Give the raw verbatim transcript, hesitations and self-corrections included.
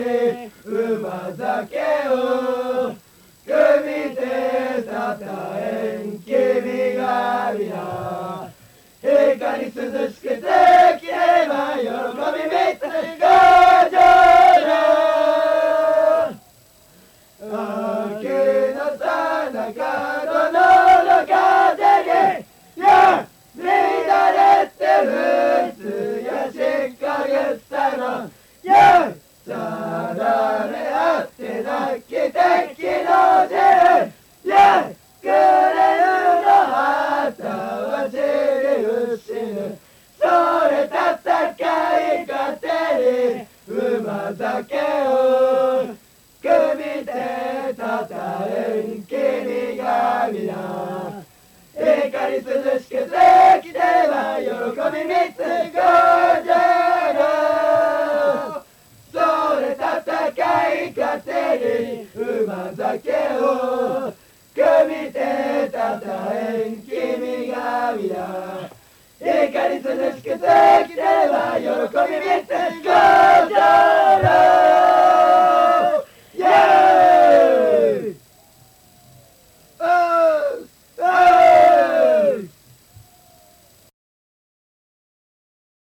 り馬酒を組手たたえん君が皆光涼しくてきれば喜びみつご上だ秋のさなかどのの風にや乱れてるつやしかげさのやさだめあってなき敵の手やくれるの旗は散り失ぬそれ戦い勝手に馬酒を組手たたえん君が皆光涼しくてきては喜びみつごじゃろそれ戦い勝手に馬酒を組手たたえん君が皆光涼しくてきては喜びみつごじゃろ